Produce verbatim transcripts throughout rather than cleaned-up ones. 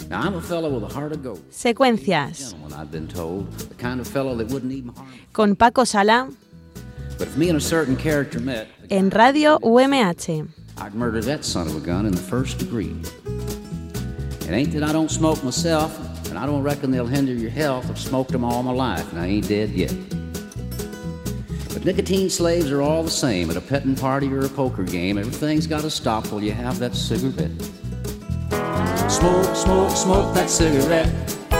Now, I'm a fellow with a heart of gold. Secuencias. Gentleman, I've been told, the kind of fellow that wouldn't even harm. Con Paco Sala But if me and a certain character met, en Radio U M H. I'd murder that son of a gun in the first degree. It ain't that I don't smoke myself, and I don't reckon they'll hinder your health. I've smoked them all my life, and I ain't dead yet. But nicotine slaves are all the same. At a petting party or a poker game, everything's got to stop while you have that cigarette. Smoke, smoke, smoke that cigarette.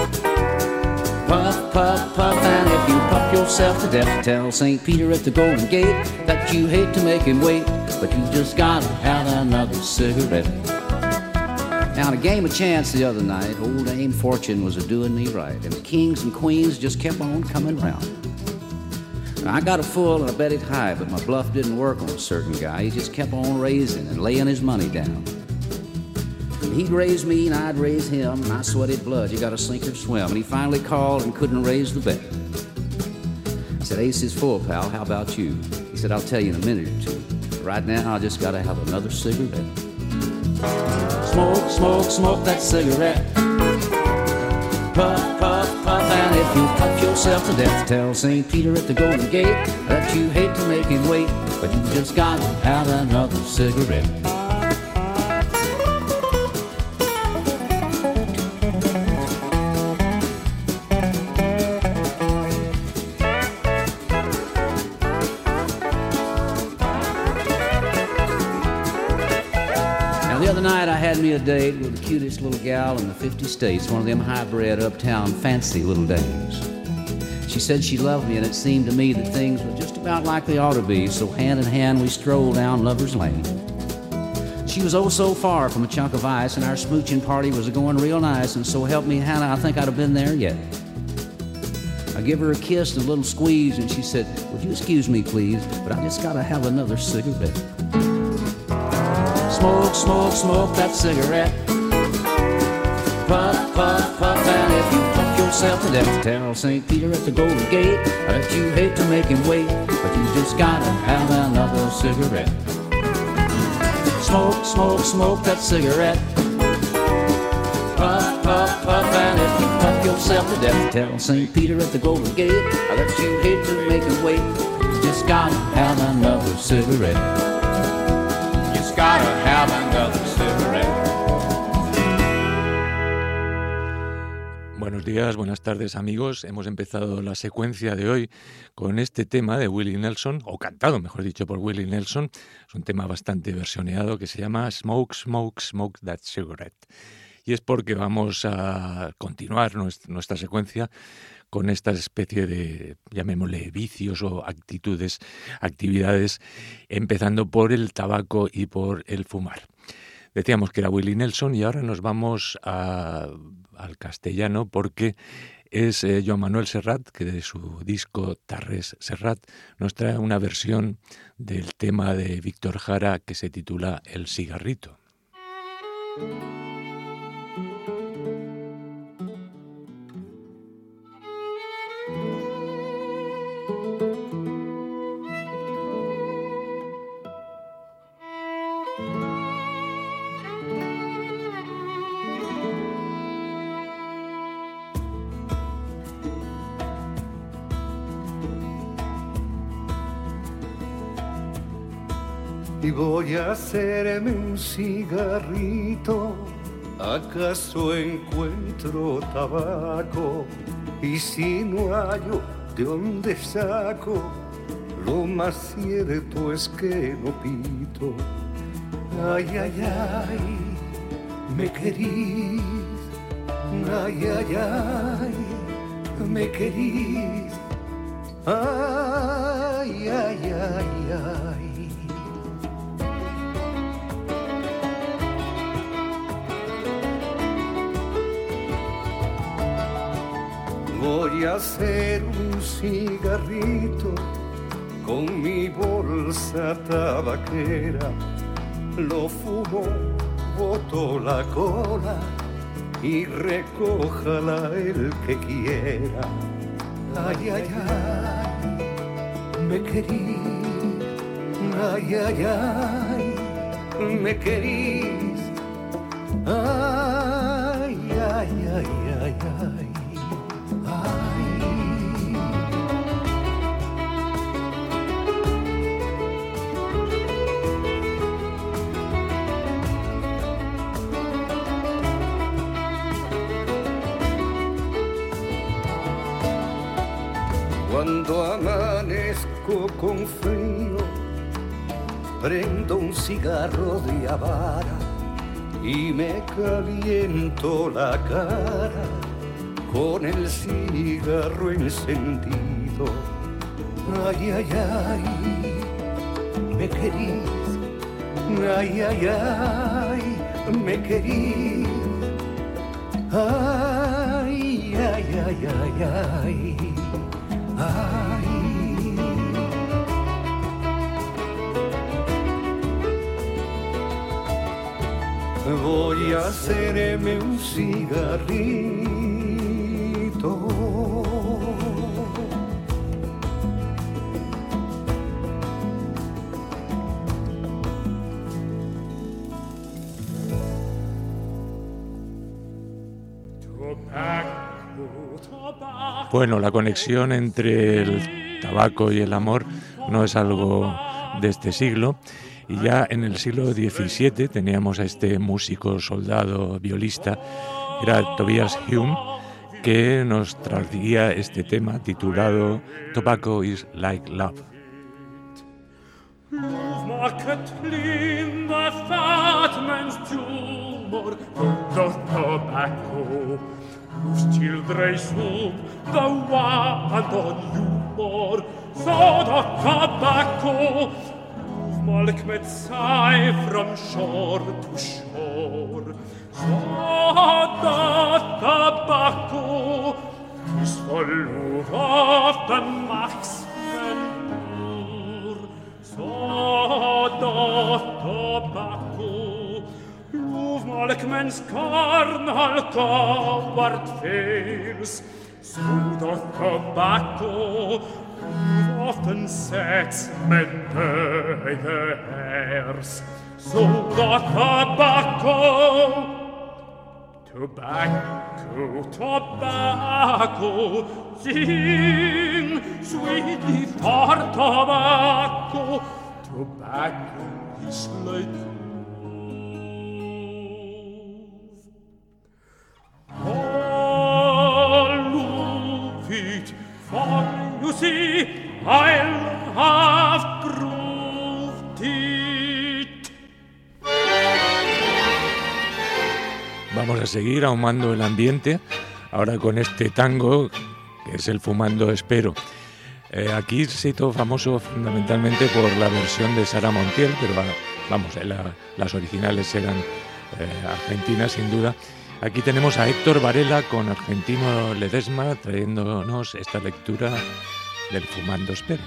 Puff, puff, puff, and if you puff yourself to death, tell Saint Peter at the Golden Gate that you hate to make him wait, but you just gotta have another cigarette. Now, in a game of chance the other night, old Dame Fortune was a-doing me right, and the kings and queens just kept on coming round. Now, I got a full and I bet it high, but my bluff didn't work on a certain guy. He just kept on raising and laying his money down. He'd raise me and I'd raise him, and I sweated blood. You gotta sink or swim. And he finally called and couldn't raise the bet. I said, Ace is full, pal. How about you? He said, I'll tell you in a minute or two. Right now, I just gotta have another cigarette. Smoke, smoke, smoke that cigarette. Puff, puff, puff, and if you puff yourself to death, tell Saint Peter at the Golden Gate that you hate to make him wait, but you just gotta have another cigarette. The other night I had me a date with the cutest little gal in the fifty states, one of them high-bred, uptown, fancy little dames. She said she loved me, and it seemed to me that things were just about like they ought to be, so hand in hand we strolled down Lover's Lane. She was oh so far from a chunk of ice, and our smooching party was going real nice, and so help me, Hannah, I think I'd have been there yet. I give her a kiss and a little squeeze, and she said, would you excuse me, please, but I just gotta have another cigarette. Smoke, smoke, smoke that cigarette. Puff, puff, puff, and if you puff yourself to death, tell Saint Peter at the Golden Gate that you hate to make him wait, but you just gotta have another cigarette. Smoke, smoke, smoke that cigarette. Puff, puff, puff, and if you puff yourself to death, tell Saint Peter at the Golden Gate that you hate to make him wait, you just gotta have another cigarette. Gotta have another cigarette. Buenos días, buenas tardes amigos. Hemos empezado la secuencia de hoy con este tema de Willie Nelson, o cantado, mejor dicho, por Willie Nelson. Es un tema bastante versioneado que se llama Smoke, Smoke, Smoke That Cigarette. Y es porque vamos a continuar nuestra secuencia con esta especie de, llamémosle, vicios o actitudes, actividades, empezando por el tabaco y por el fumar. Decíamos que era Willie Nelson y ahora nos vamos a, al castellano porque es eh, Joan Manuel Serrat, que de su disco Tarrés Serrat nos trae una versión del tema de Víctor Jara que se titula El cigarrito. Y voy a hacerme un cigarrito, acaso encuentro tabaco, y si no hallo de dónde saco, lo más cierto es que no pito. Ay, ay, ay, me querís, ay, ay, ay, me querís, ay, ay, ay, ay. Voy a hacer un cigarrito con mi bolsa tabaquera, lo fumo, boto la cola y recójala el que quiera. Ay, ay, ay, me querís, ay, ay, ay, me querís, ay, ay, amanezco con frío, prendo un cigarro de Habana y me caliento la cara con el cigarro encendido. Ay, ay, ay, me querís, ay, ay, ay, me querís, ay, ay, ay, ay, ay, ay. Voy a hacerme un cigarrito. Bueno, la conexión entre el tabaco y el amor no es algo de este siglo. Y ya en el siglo diecisiete teníamos a este músico, soldado, violista, era Tobias Hume, que nos traía este tema titulado Tobacco is like love. Malk med sig from shore to shore. Sådant tobacco is full of the maxmenor. Sådant tobacco lov malk mens karnal kavart fails. Sådant tobacco often sets men by the hairs. So the tobacco, tobacco, tobacco, sing sweetly for tobacco. Tobacco is like love. All love it, for you see, I'll have proved it. Vamos a seguir ahumando el ambiente, ahora con este tango, que es el Fumando Espero. Eh, aquí se hizo famoso fundamentalmente por la versión de Sara Montiel, pero vamos, la, las originales eran eh, argentinas sin duda. Aquí tenemos a Héctor Varela con Argentino Ledesma trayéndonos esta lectura del Fumando Espero.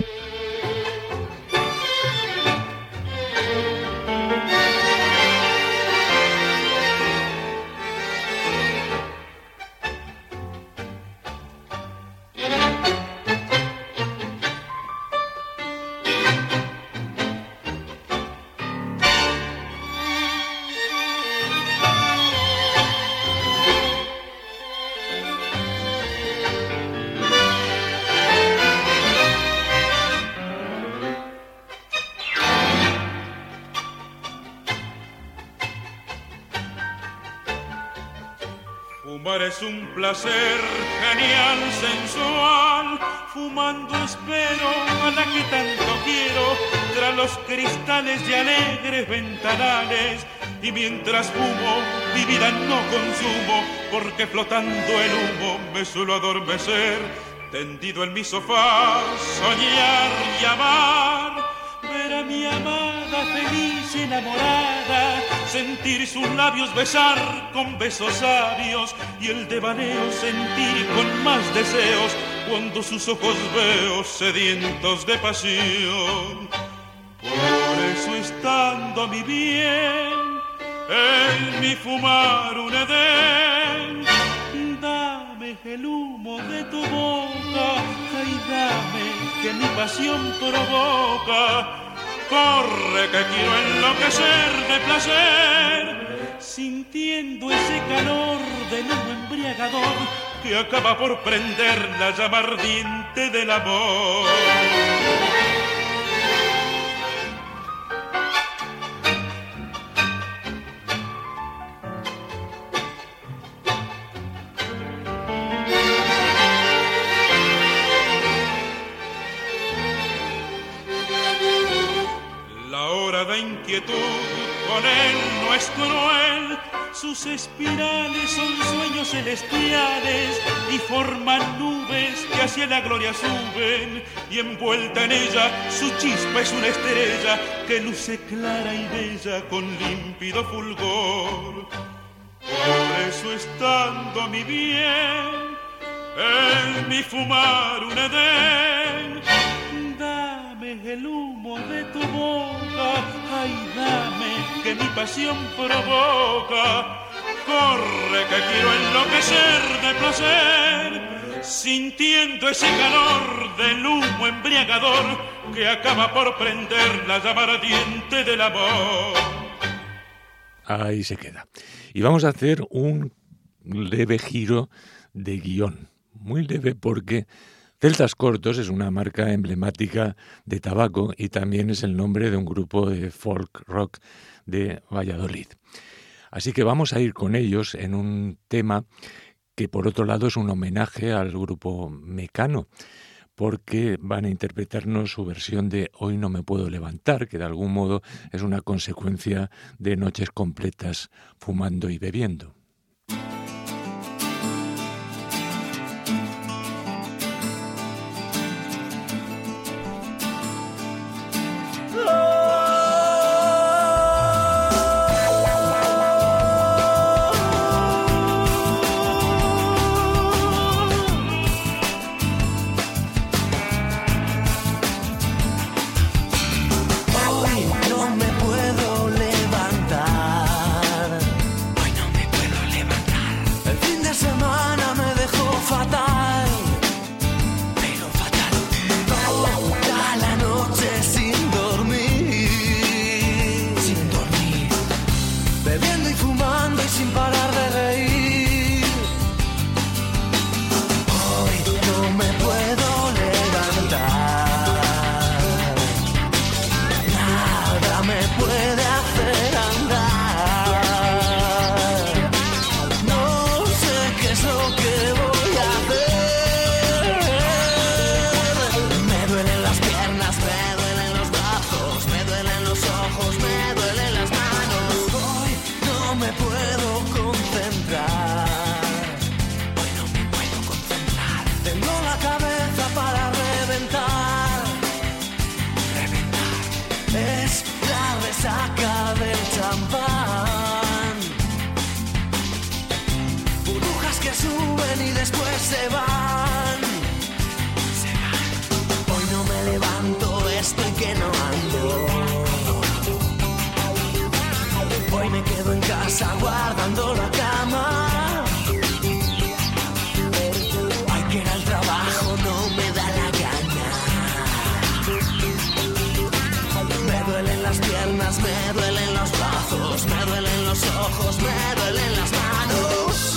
Fumar es un placer genial, sensual. Fumando espero a la que tanto quiero, tras los cristales de alegres ventanales. Y mientras fumo, mi vida no consumo, porque flotando el humo me suelo adormecer. Tendido en mi sofá, soñar y amar, ver a mi amada feliz enamorada, sentir sus labios besar con besos sabios, y el devaneo sentir con más deseos, cuando sus ojos veo sedientos de pasión. Por eso estando mi bien, en mi fumar un edén, dame el humo de tu boca, ay dame que mi pasión provoca. Corre que quiero enloquecer de placer, sintiendo ese calor del humo embriagador que acaba por prender la llama ardiente del amor. con él no es cruel. Sus espirales son sueños celestiales y forman nubes que hacia la gloria suben, y envuelta en ella su chispa es una estrella que luce clara y bella con límpido fulgor. Por eso estando mi bien en mi fumar un edén, dame el humo de tu boca, ay dame que mi pasión provoca. Corre que quiero enloquecer de placer, sintiendo ese calor del humo embriagador que acaba por prender la llama ardiente del amor. Ahí se queda. Y vamos a hacer un leve giro de guión. Muy leve porque Celtas Cortos es una marca emblemática de tabaco y también es el nombre de un grupo de folk rock de Valladolid. Así que vamos a ir con ellos en un tema que por otro lado es un homenaje al grupo Mecano, porque van a interpretarnos su versión de Hoy no me puedo levantar, que de algún modo es una consecuencia de noches completas fumando y bebiendo. Guardando la cama, hay que ir al trabajo, no me da la gana. Me duelen las piernas, me duelen los brazos, me duelen los ojos, me duelen las manos.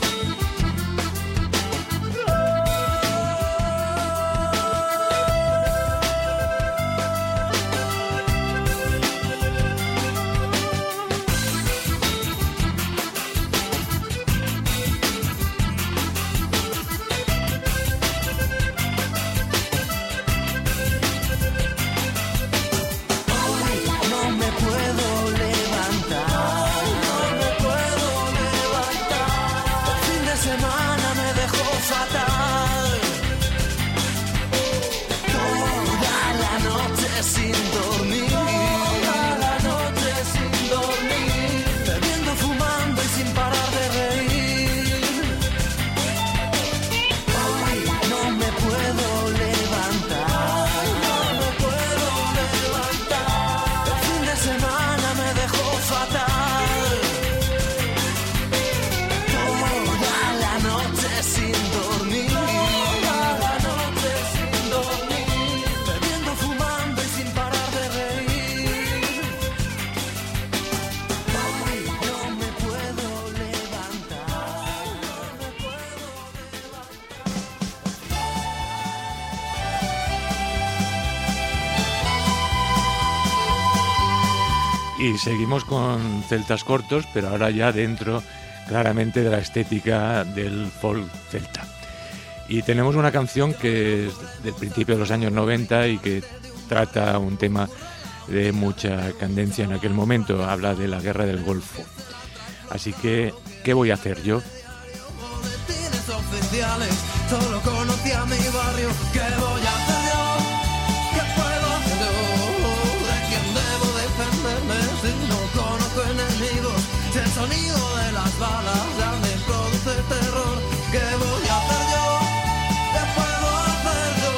Y seguimos con Celtas Cortos, pero ahora ya dentro claramente de la estética del folk celta. Y tenemos una canción que es del principio de los años noventa y que trata un tema de mucha candencia en aquel momento. Habla de la guerra del Golfo. Así que, ¿qué voy a hacer yo? Solo conocía mi barrio, ¿qué voy a hacer yo? ¿Qué puedo hacer yo? ¿De quién debo defenderme si no conozco enemigos? Si el sonido de las balas ya me produce terror, ¿qué voy a hacer yo? ¿Qué puedo hacer yo?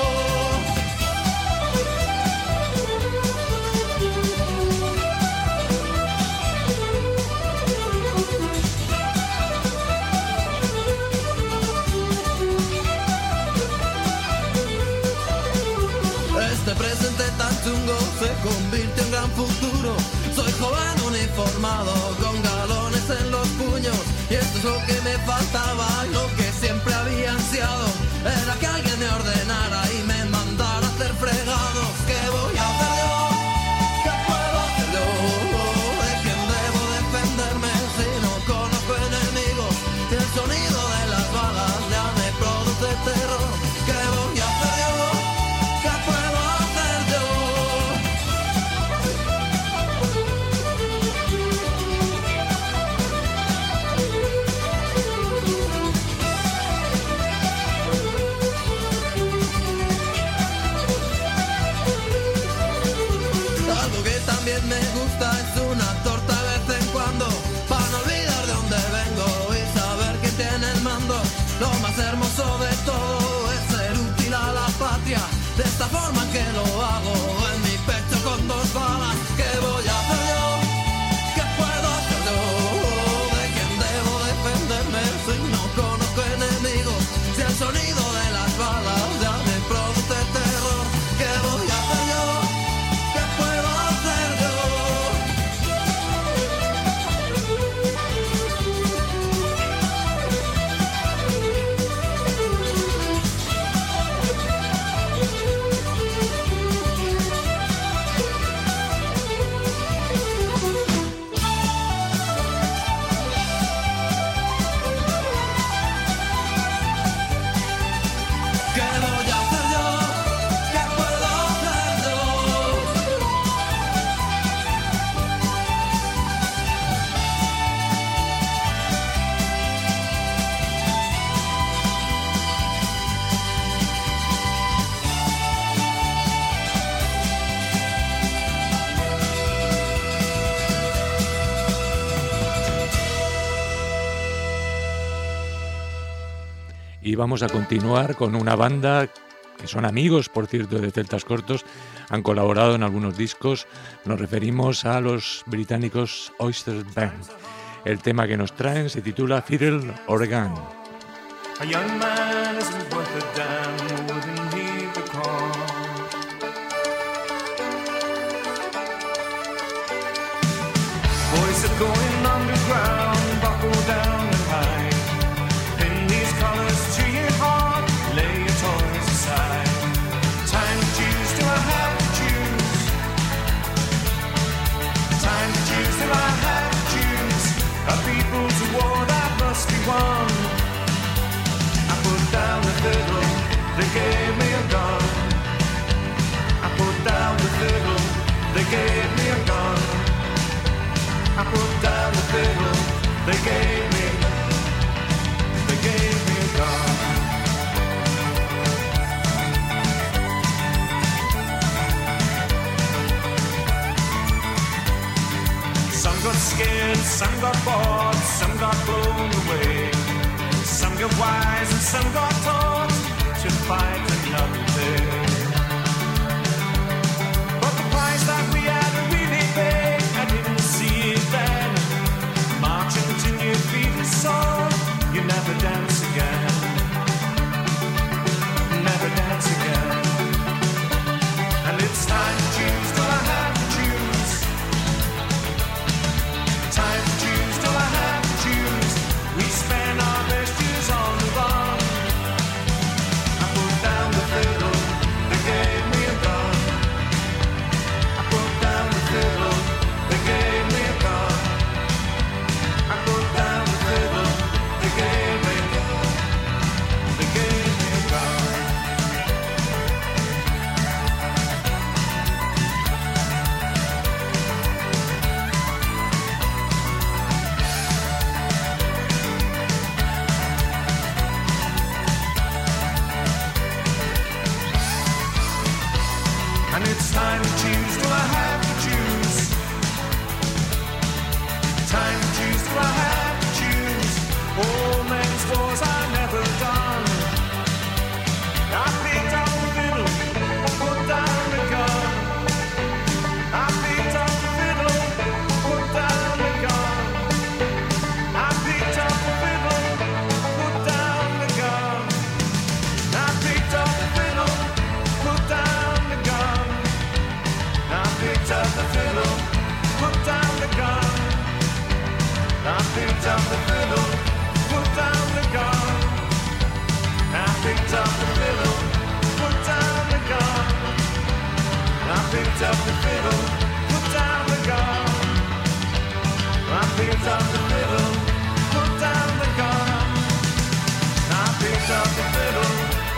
Este presente tan chungo se convirtió en gran futuro. Soy joven uniformado con galones en los puños, y esto es lo que me faltaba y lo que siempre había ansiado. Era que alguien me ordenara y me mandara a hacer fregados. ¿Qué voy a hacer yo? ¿Qué puedo hacer yo? ¿De quién debo defenderme si no conozco enemigos? Si el sonido de las balas ya me produce terror, ¿qué voy a hacer yo? ¿Qué puedo hacer yo? Algo que también me gusta es una torta de vez en cuando, para no olvidar de dónde vengo y saber quién tiene el mando. Lo más hermoso de todo es ser útil a la patria, de esta forma que lo hago, en mi pecho con dos balas. ¿Qué voy a hacer yo? ¿Qué puedo hacer yo? ¿De quién debo defenderme si no conozco enemigos? Si el sonido de las balas ya me produce terror, ¿qué voy a hacer yo? ¿Qué puedo hacer yo? ¿Qué voy a hacer yo? ¿Qué puedo hacer yo? Y vamos a continuar con una banda que son amigos, por cierto, de Celtas Cortos. Han colaborado en algunos discos. Nos referimos a los británicos Oyster Band. El tema que nos traen se titula Fiddle Organ. A young man isn't worth a damn, wouldn't he the call? Boys are going underground, buckle down and hide. Pin these colors to your heart, lay your toys aside. Time to choose, do I have to choose? Time to choose, do I have to choose? A people's war that must be won. I put down the fiddle, they gave me a gun. I put down the fiddle, they gave me a gun. I put down the fiddle, they gave me, they gave me a gun. Some got scared, some got bored, some got blown away. Some got wise and some got taught to fight another day. But the price that we had to really pay, I didn't see it then. March and continue, feed the soul, you never dance again. Never dance again. And it's time to choose, do I have to choose? Time to choose, do I have to choose? We spend our best years on the run. I put down the fiddle, picked up the fiddle, put down the gun. I picked up the fiddle, put down the gun. I picked up the fiddle, put down the gun. I picked up the fiddle, put down the gun. I picked up the fiddle.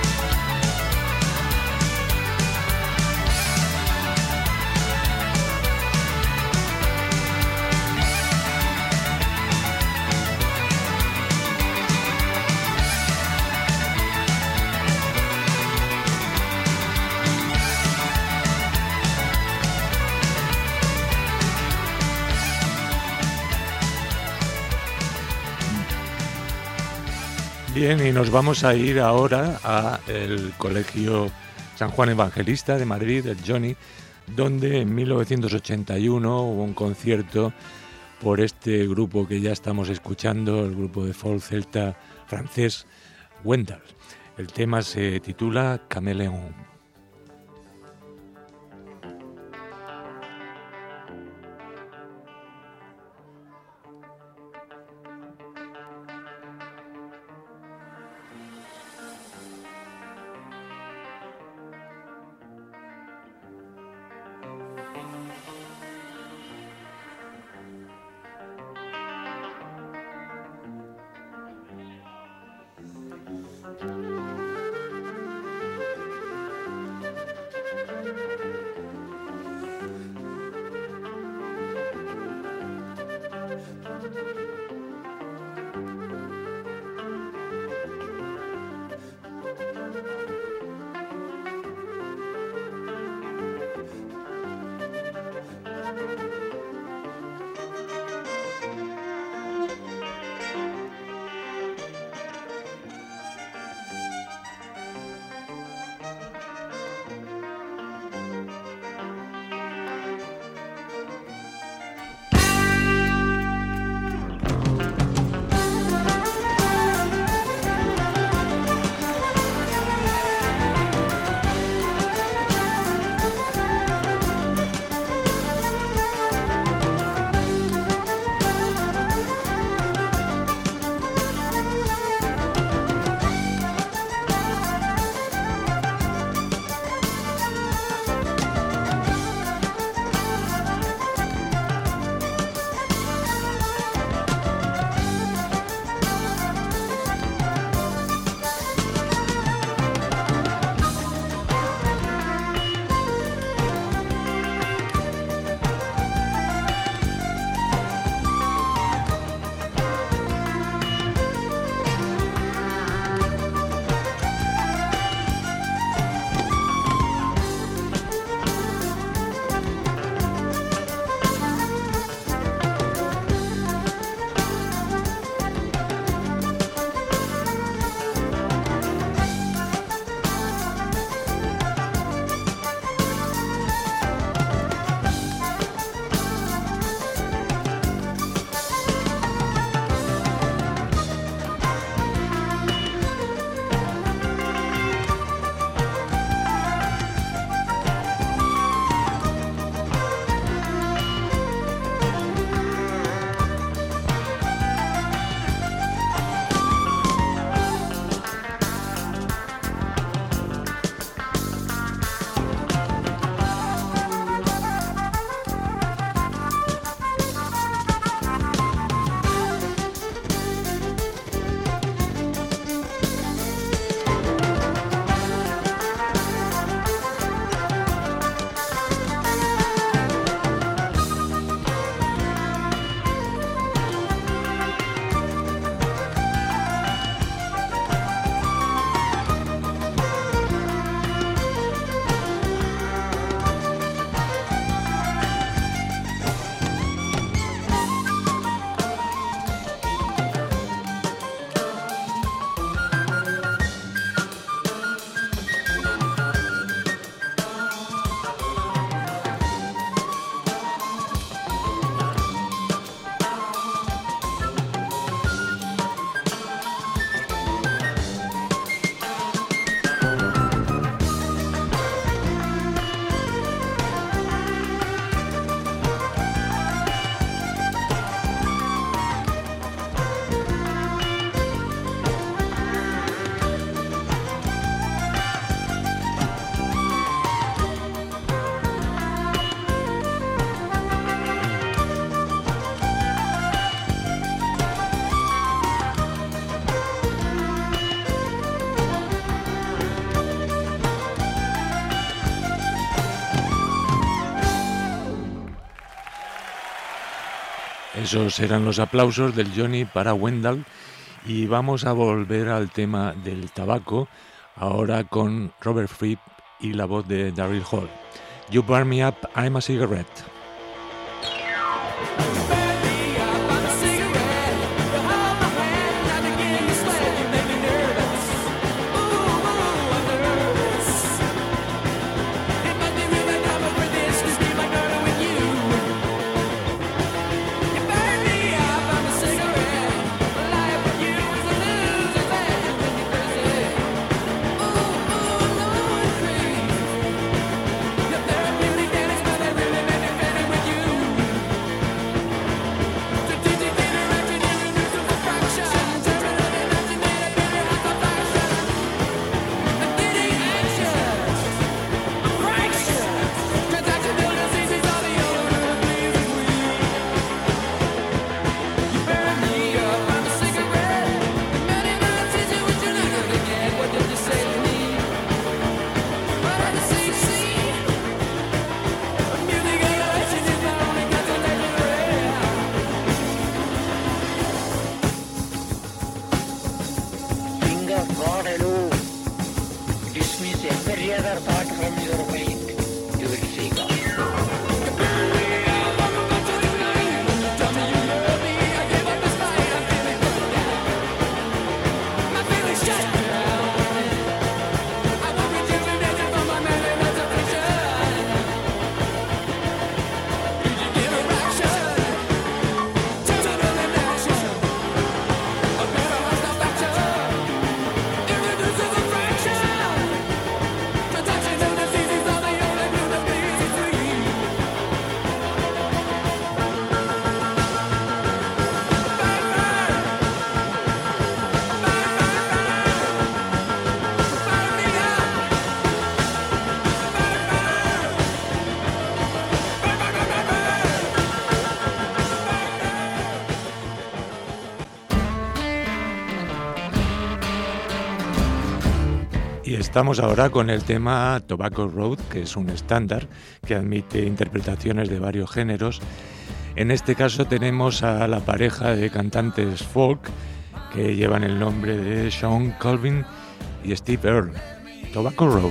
Bien, y nos vamos a ir ahora al Colegio San Juan Evangelista de Madrid, el Johnny, donde en mil novecientos ochenta y uno hubo un concierto por este grupo que ya estamos escuchando, el grupo de folk celta francés Wendell. El tema se titula Caméléon. Esos eran los aplausos del Johnny para Wendell y vamos a volver al tema del tabaco, ahora con Robert Fripp y la voz de Daryl Hall. You burn me up, I'm a cigarette. Estamos ahora con el tema Tobacco Road, que es un estándar que admite interpretaciones de varios géneros. En este caso tenemos a la pareja de cantantes folk que llevan el nombre de Sean Colvin y Steve Earle. Tobacco Road.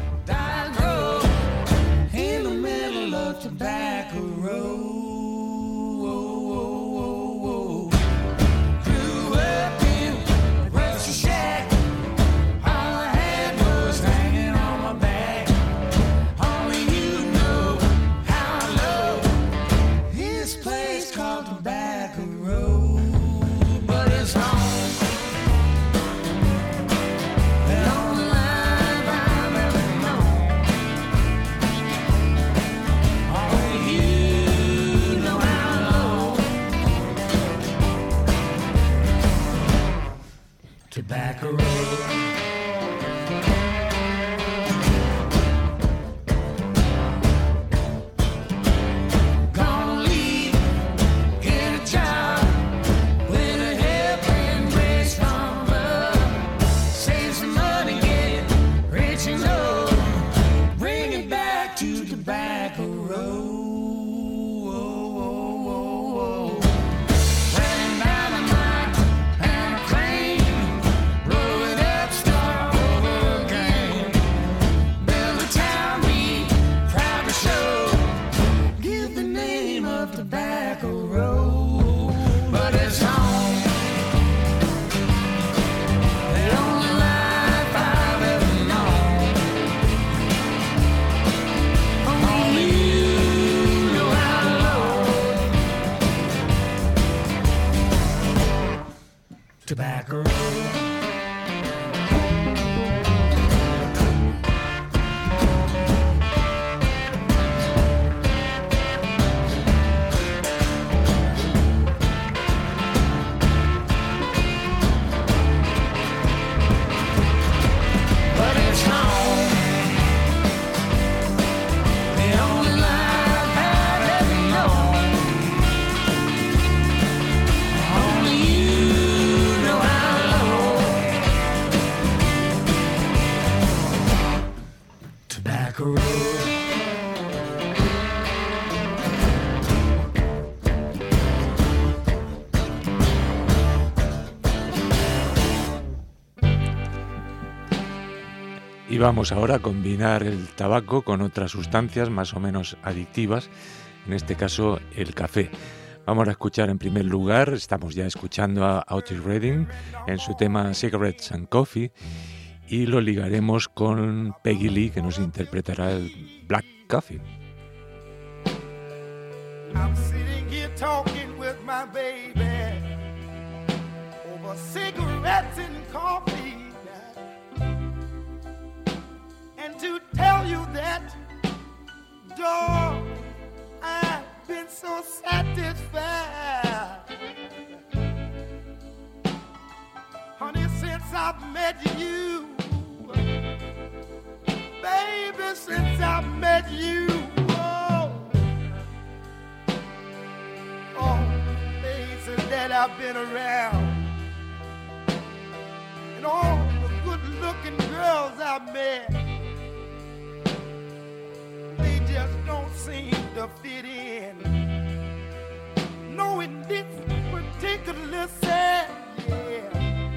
Tobacco. Tobacco. Y vamos ahora a combinar el tabaco con otras sustancias más o menos adictivas, en este caso el café. Vamos a escuchar en primer lugar, estamos ya escuchando a Otis Redding en su tema Cigarettes and Coffee, y lo ligaremos con Peggy Lee, que nos interpretará el Black Coffee. I'm sitting here talking with my baby over cigarettes and coffee. And to tell you that, dog, I've been so satisfied. Honey, since I've met you, baby, since I've met you, oh, oh, places that I've been around, and all the good-looking girls I've met, they just don't seem to fit in. No, in this particular set, yeah.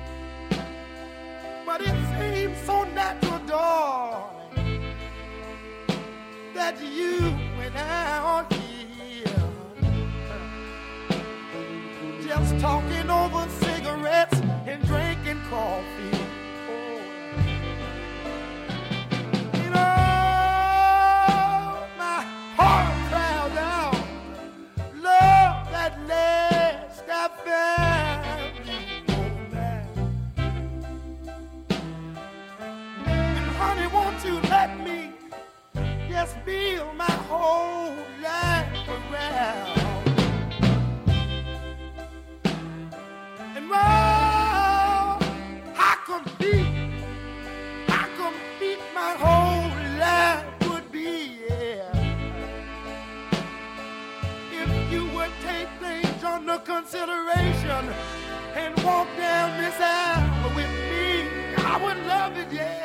But it seems so natural, darling, that you and I are here, just talking over cigarettes and drinking coffee. Feel my whole life around, and oh, I compete, I compete my whole life would be, yeah, if you would take things under consideration and walk down this aisle with me. I would love it, yeah.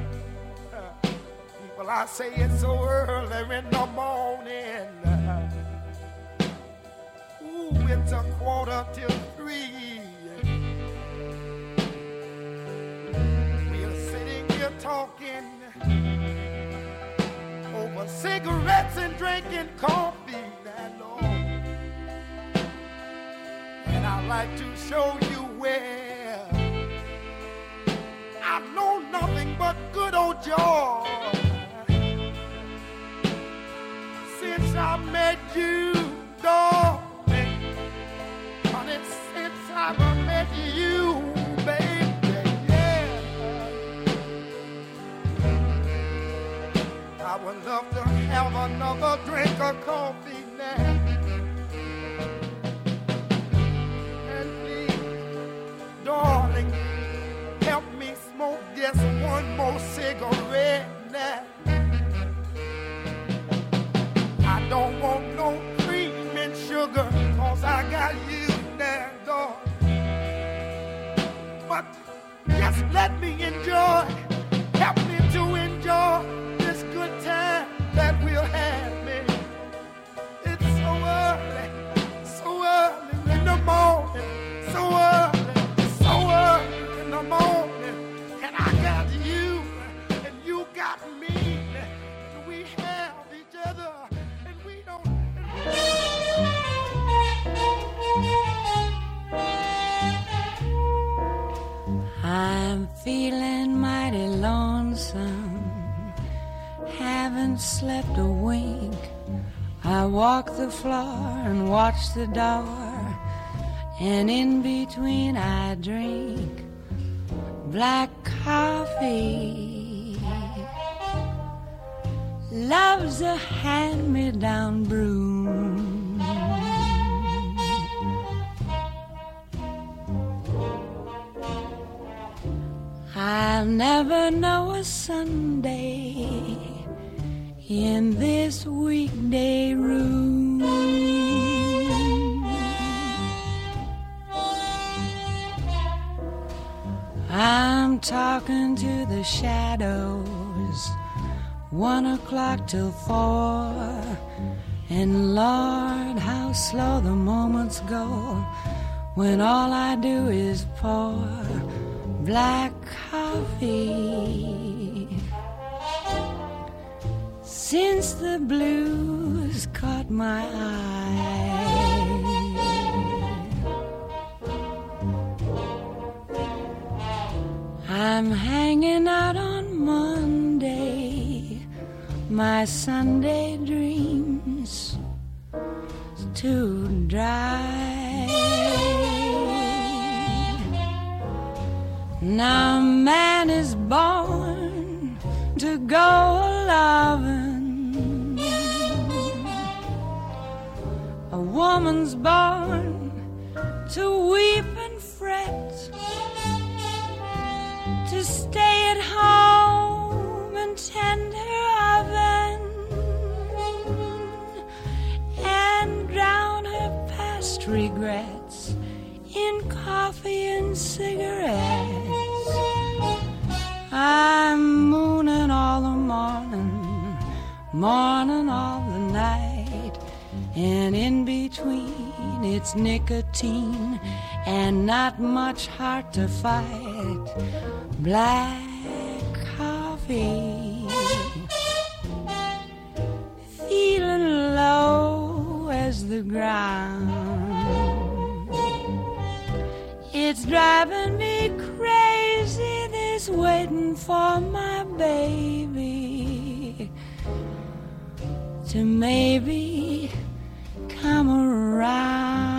Well, I say it's so early in the morning. Ooh, it's a quarter till three. We're sitting here talking over cigarettes and drinking coffee, that Lord. And I'd like to show you where I know nothing but good old joy. Since I met you, darling, honey, since I met you, baby, yeah, I would love to have another drink of coffee now. And please, darling, help me smoke just one more cigarette now. I don't want no cream and sugar, cause I got you there, dog. But just let me enjoy, help me to enjoy this good time that we'll have, man. It's so early, so early in the morning, so early, so early in the morning, and I got you, and you got me, and we have each other. I'm feeling mighty lonesome, haven't slept a wink. I walk the floor and watch the door, and in between I drink black coffee. Love's a hand-me-down broom. I'll never know a Sunday in this weekday room. I'm talking to the shadows, one o'clock till four, and Lord, how slow the moments go when all I do is pour black coffee. since the blues caught my eye. I'm hanging out on Monday, my Sunday dreams to dry. Now man is born to go a-lovin', a woman's born to weep and fret, to stay at home and tend her oven and drown her past regrets in coffee and cigarettes. I'm mooning all the morning, morning all the night, and in between it's nicotine and not much heart to fight. Black coffee, feeling low as the ground. It's driving me crazy, this waiting for my baby to maybe come around.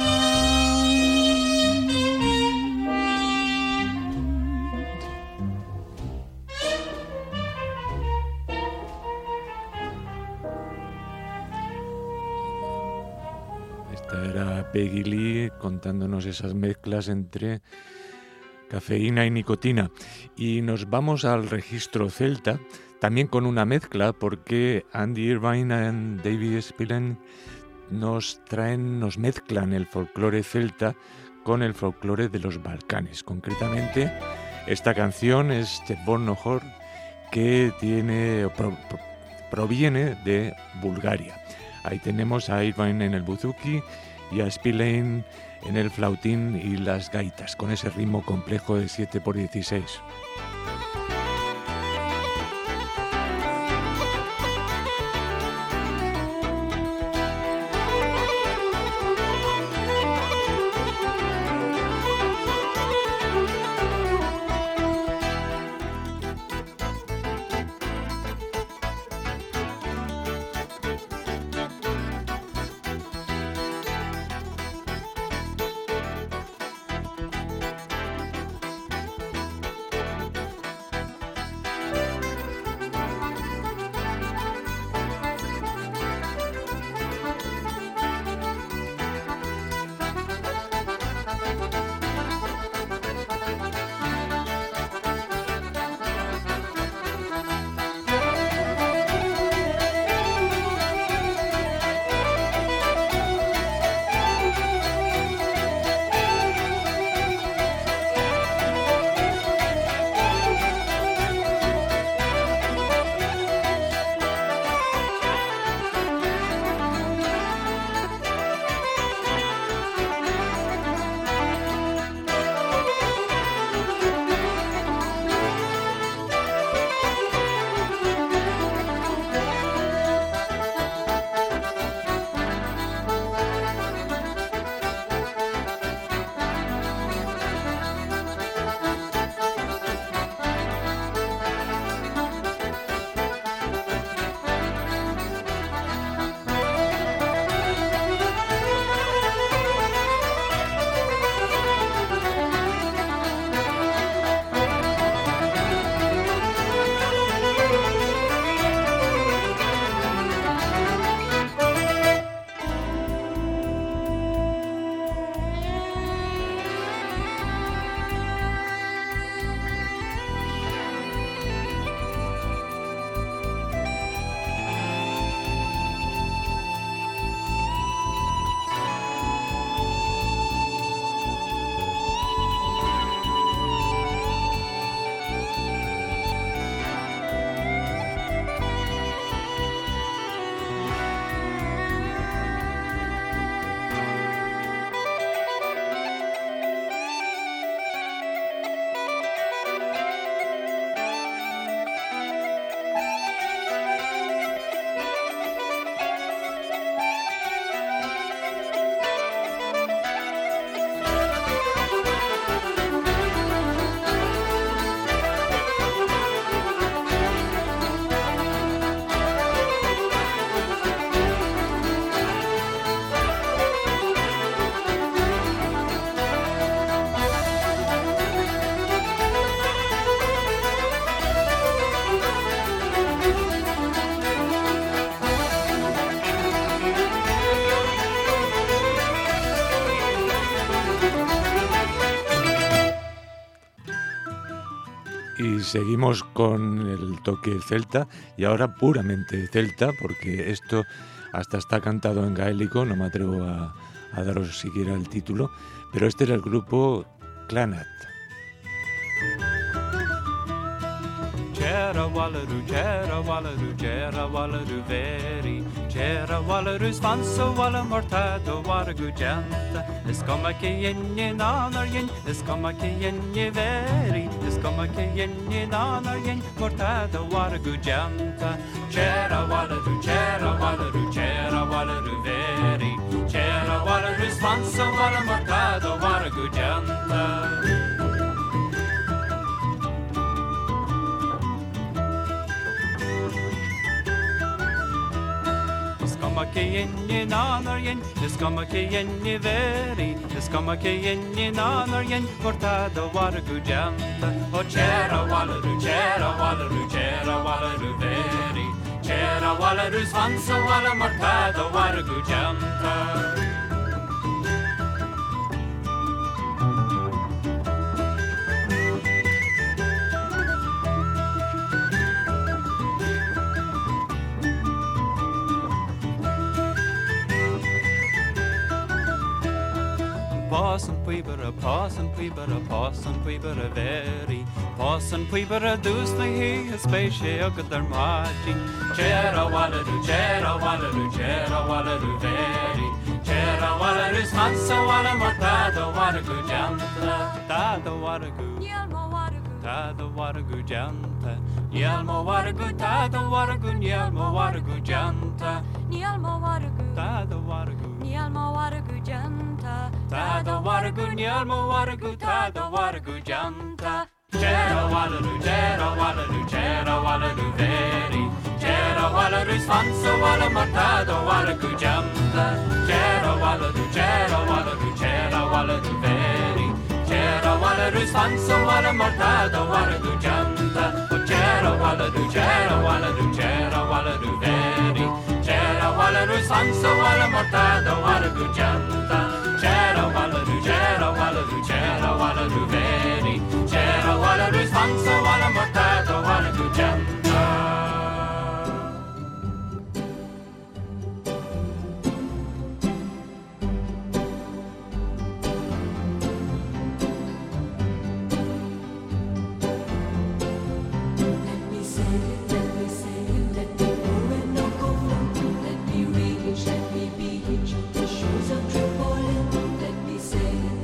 Esta era Peggy Lee contándonos esas mezclas entre cafeína y nicotina. Y nos vamos al registro celta, también con una mezcla, porque Andy Irvine y David Spillane nos traen, nos mezclan el folclore celta con el folclore de los Balcanes. Concretamente, esta canción es de Born-Ohor, que tiene, pro, pro, proviene de Bulgaria. Ahí tenemos a Irvine en el buzuki y a Spillane en el flautín y las gaitas, con ese ritmo complejo de siete por dieciséis. Y seguimos con el toque celta, y ahora puramente celta, porque esto hasta está cantado en gaélico, no me atrevo a, a daros siquiera el título, pero este era el grupo Clannad. Jera Wallaroo, Jera Wallaroo, Jera Wallaroo veri, Jera Wallaroo svanso Walla mortado Wargu janta, Escoma che yenye nanar yen, Escoma che yenye veri, Escoma che yenye nanar yen, mortado Wargu janta. Jera Wallaroo, Jera Wallaroo, Jera Wallaroo veri, Jera Wallaroo svanso Walla mortado Wargu janta. Escoma che yenye nanar yen, Escoma che yenye veri, Escoma che yenye nanar yen, portado Wargu janta. O Jera Wallaroo, Jera Wallaroo, Jera Wallaroo veri, Jera Wallaroo svanso Walla mortado Wargu janta. Pássan puibara, pássan puibara, pássan puibara veri, pássan puibara dúsna hí a spéise agad ar máidí. Jera Wallaroo, Jera Wallaroo, Jera Wallaroo veri, Jera Wallaroo svansa Walla mortado Wargu janta. Tada Wargu, Tada Wargu janta, Nielmo Wargu, Tada Wargu, Nielmo Wargu janta. Nielmo Wargu, Tada Wargu, Nielmo Wargu janta. Tada Wargu, Nielmo Wargu, Tada Wargu janta. Jera Wallaroo, Jera Wallaroo, Jera Wallaroo veri, Jera Wallaroo svansa Walla mortado Wargu janta. Jera Wallaroo, Jera Wallaroo, Jera Wallaroo veri, Jera Wallaroo svansa Walla mortado Wargu janta. O Jera Wallaroo, Jera Wallaroo, Jera Wallaroo veri, Jera Wallaroo svansa Walla mortado Wargu janta. Jera Wallaroo, Jera Wallaroo, Jera Wallaroo veri, Jera Wallaroo svansa Walla mortado Wargu janta. Let me reach, let me be, shoot the shoes of Tripoli. Let me say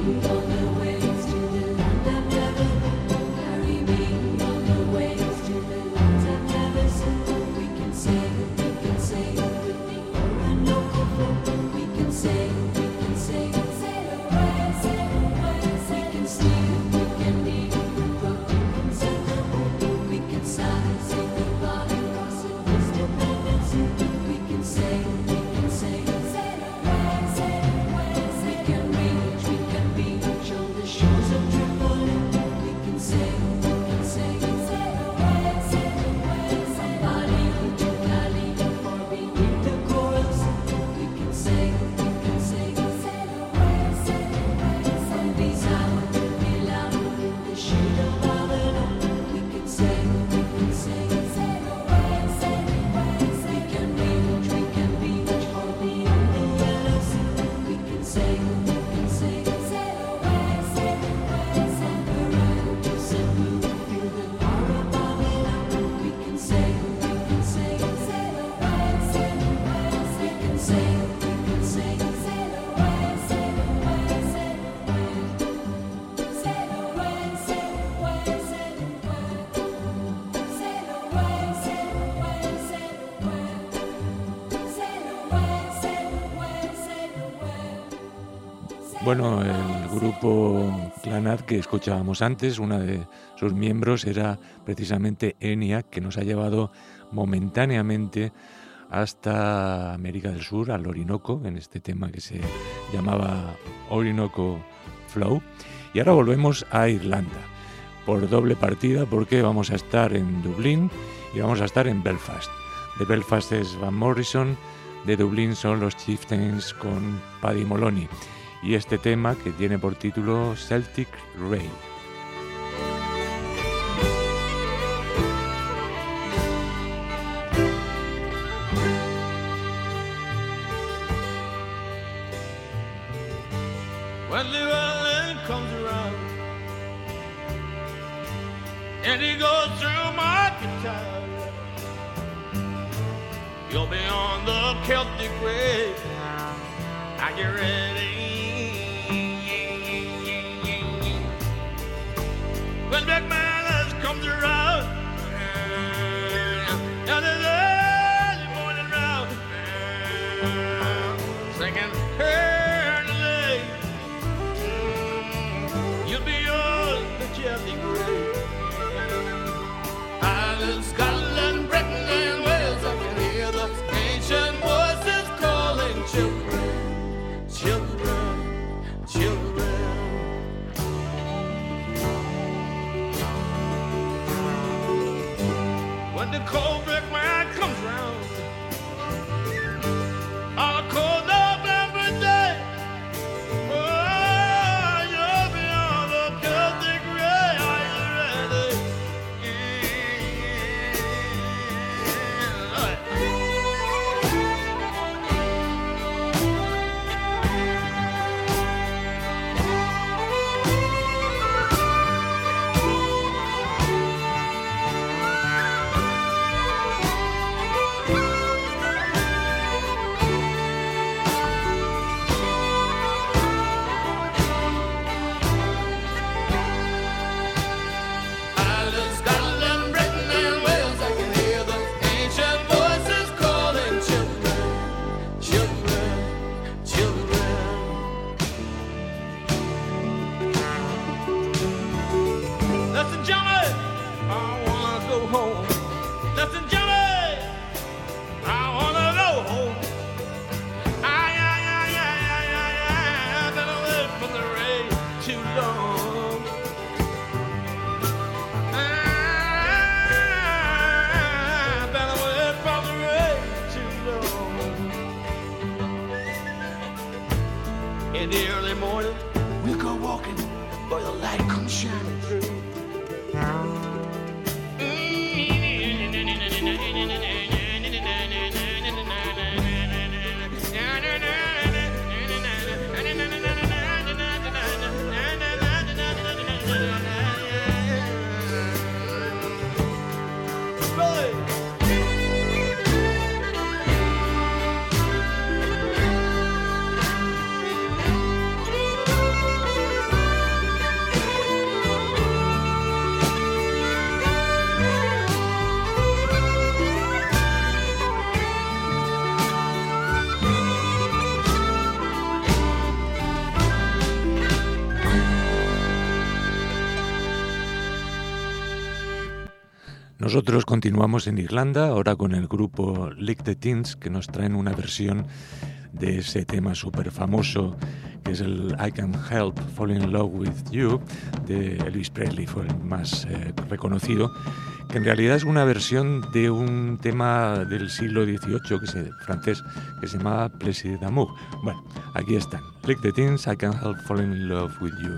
Bueno, el grupo Clannad que escuchábamos antes, una de sus miembros era precisamente ENIAC, que nos ha llevado momentáneamente hasta América del Sur, al Orinoco, en este tema que se llamaba Orinoco Flow. Y ahora volvemos a Irlanda, por doble partida, porque vamos a estar en Dublín y vamos a estar en Belfast. De Belfast es Van Morrison, de Dublín son los Chieftains con Paddy Moloney. Y este tema que tiene por título Celtic Rain. When Llewellyn comes around and he goes through market town, you'll be on the Celtic Rain. Are you ready? When McManus comes around, and there's early morning round, singing early, you'll be on the Celtic Rain. Ireland, Scotland, Britain, and Wales, I can hear the ancient voices calling children, children, children. When the cold brick man comes round on a cold November day, oh, you'll be on the Celtic Rain. Are you ready? In the early morning, we'll go walking where the light comes shining through. Nosotros continuamos en Irlanda, ahora con el grupo Lick the Teens, que nos traen una versión de ese tema súper famoso, que es el I Can't Help Falling in Love with You, de Elvis Presley, fue el más eh, reconocido, que en realidad es una versión de un tema del siglo dieciocho, que es francés, que se llamaba Plaisir d'amour. Bueno, aquí están, Lick the Teens, I Can't Help Falling in Love with You.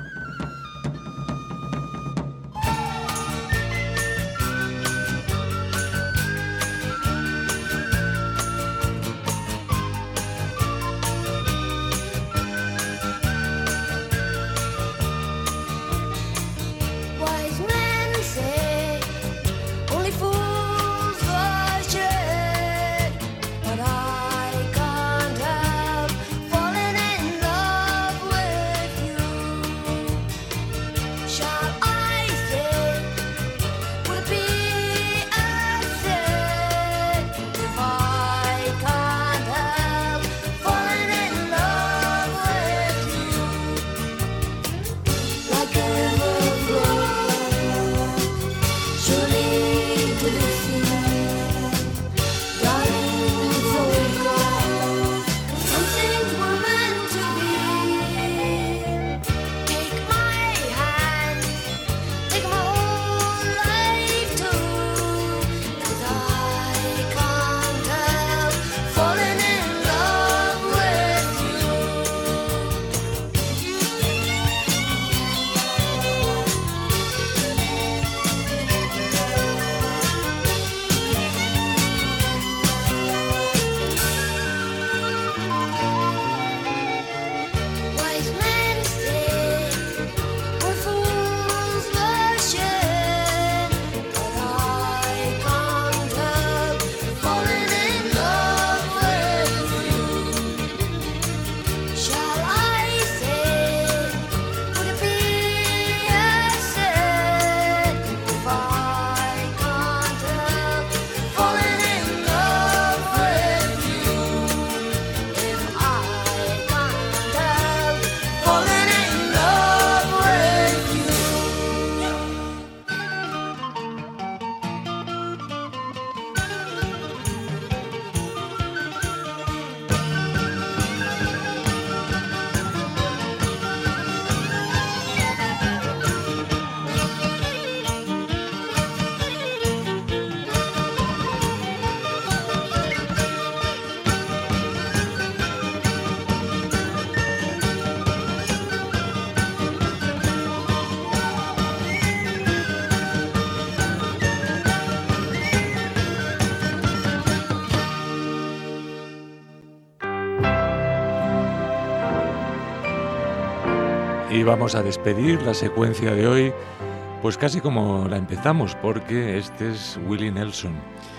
Y vamos a despedir la secuencia de hoy, pues casi como la empezamos, porque este es Willie Nelson.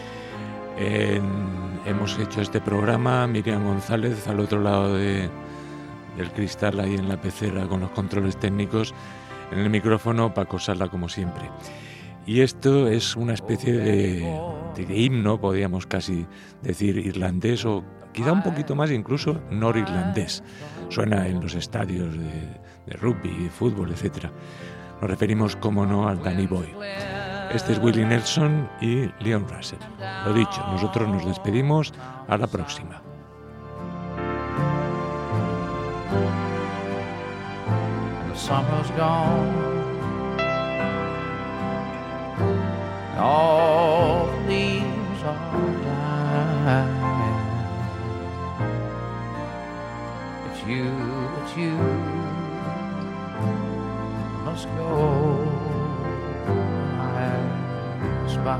En, hemos hecho este programa, Miriam González al otro lado de, del cristal, ahí en la pecera con los controles técnicos, en el micrófono Paco Sala como siempre. Y esto es una especie de, de himno, podríamos casi decir irlandés, o quizá un poquito más incluso norirlandés. Suena en los estadios de, de rugby, de fútbol, etcétera. Nos referimos, como no, al Danny Boy. Este es Willie Nelson y Leon Russell. Lo dicho, nosotros nos despedimos. A la próxima. The summer's gone. All the leaves are dying. It's you, it's you must go. I spy.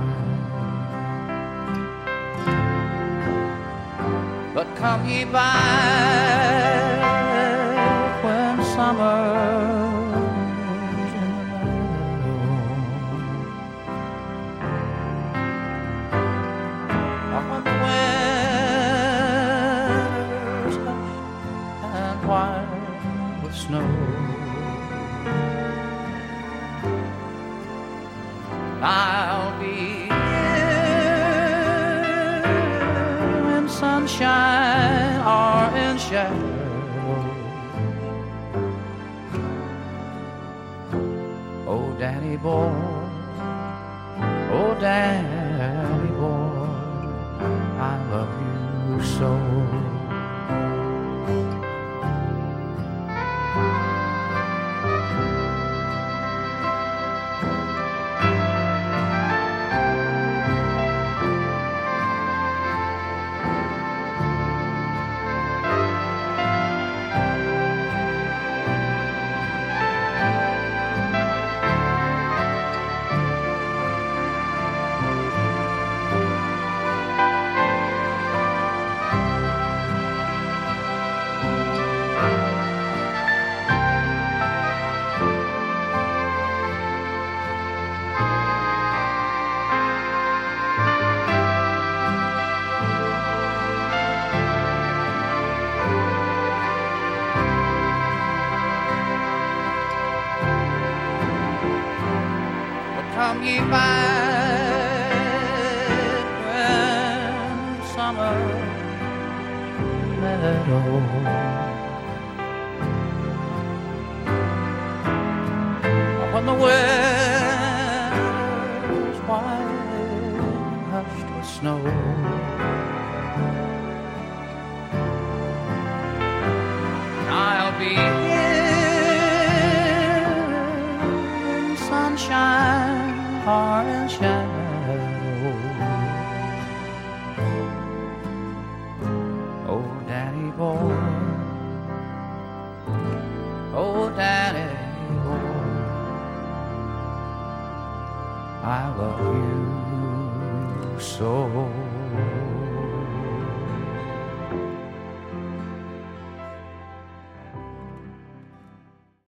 But come ye back when summer snow. I'll be here in sunshine or in shadow. Oh, Danny boy, Oh, Daddy boy, I love you so. Come ye back when summer meadow when the wind's white hushed with snow. I'll be here in sunshine or in shadow. Oh, Daddy boy, oh, Daddy boy, I love you so.